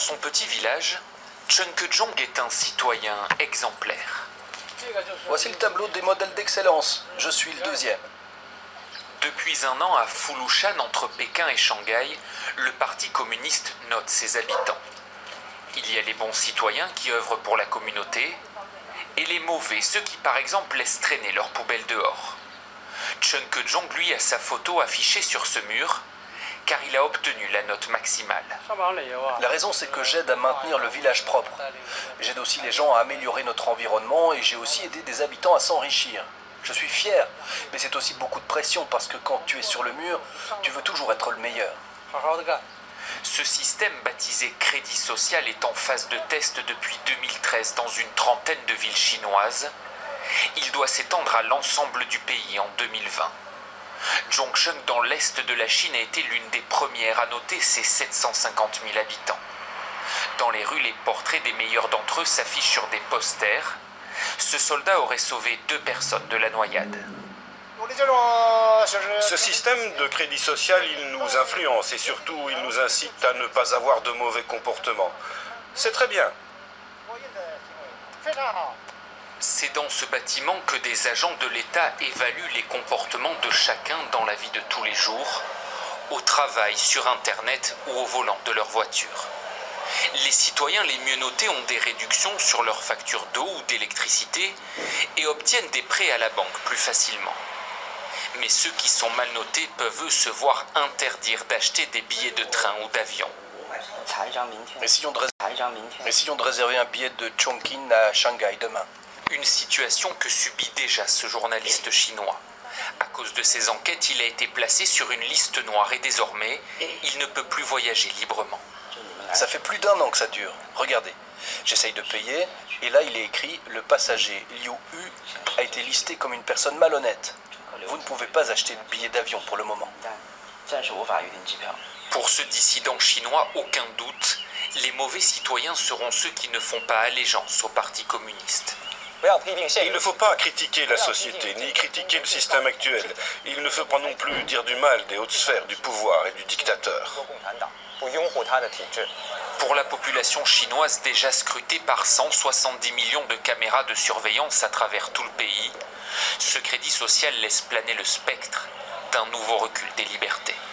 son petit village, Chen Kejong est un citoyen exemplaire. Voici le tableau des modèles d'excellence. Je suis le deuxième. Depuis un an à Fulushan, entre Pékin et Shanghai, le Parti communiste note ses habitants. Il y a les bons citoyens qui œuvrent pour la communauté et les mauvais, ceux qui par exemple laissent traîner leurs poubelles dehors. Chen Kejong, lui, a sa photo affichée sur ce mur car il a obtenu la note maximale. La raison, c'est que j'aide à maintenir le village propre. J'aide aussi les gens à améliorer notre environnement et j'ai aussi aidé des habitants à s'enrichir. Je suis fier, mais c'est aussi beaucoup de pression parce que quand tu es sur le mur, tu veux toujours être le meilleur. Ce système baptisé Crédit Social est en phase de test depuis 2013 dans une trentaine de villes chinoises. Il doit s'étendre à l'ensemble du pays en 2020. Zhongsheng, dans l'est de la Chine, a été l'une des premières à noter ses 750 000 habitants. Dans les rues, les portraits des meilleurs d'entre eux s'affichent sur des posters. Ce soldat aurait sauvé 2 personnes de la noyade. Ce système de crédit social, il nous influence et surtout il nous incite à ne pas avoir de mauvais comportements. C'est très bien. C'est dans ce bâtiment que des agents de l'État évaluent les comportements de chacun dans la vie de tous les jours, au travail, sur Internet ou au volant de leur voiture. Les citoyens les mieux notés ont des réductions sur leurs factures d'eau ou d'électricité et obtiennent des prêts à la banque plus facilement. Mais ceux qui sont mal notés peuvent eux se voir interdire d'acheter des billets de train ou d'avion. Essayons de réserver un billet de Chongqing à Shanghai demain. Une situation que subit déjà ce journaliste chinois. À cause de ses enquêtes, il a été placé sur une liste noire et désormais, il ne peut plus voyager librement. Ça fait plus d'1 an que ça dure. Regardez, j'essaye de payer et là il est écrit « Le passager Liu Yu a été listé comme une personne malhonnête. Vous ne pouvez pas acheter de billet d'avion pour le moment. » Pour ce dissident chinois, aucun doute, les mauvais citoyens seront ceux qui ne font pas allégeance au Parti communiste. Il ne faut pas critiquer la société, ni critiquer le système actuel. Il ne faut pas non plus dire du mal des hautes sphères du pouvoir et du dictateur. Pour la population chinoise déjà scrutée par 170 millions de caméras de surveillance à travers tout le pays, ce crédit social laisse planer le spectre d'un nouveau recul des libertés.